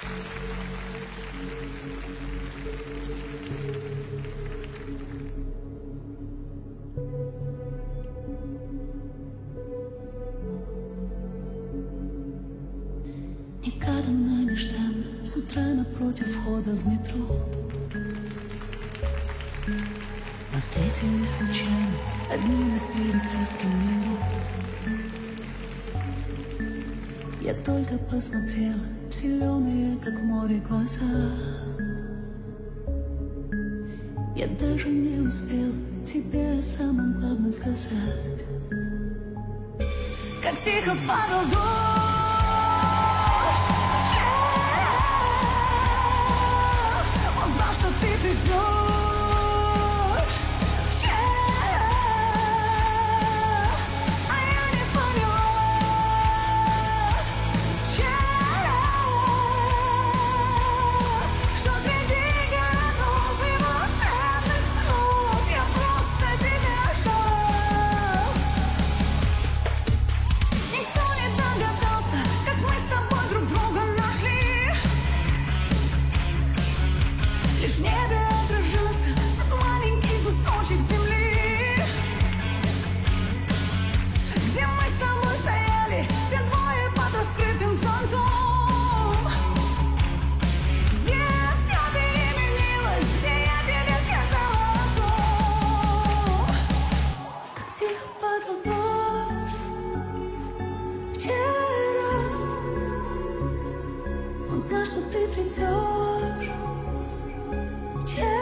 Негаданно, нежданно, с утра напротив входа в метро нас встретили случайно, одни на перекрестке миров. Я только посмотрела в зеленые, как море, глаза. Я даже не успел тебе о самом главном сказать. Как тихо падал дождь вчера, он знал, что ты придешь. Он знал, что ты придешь.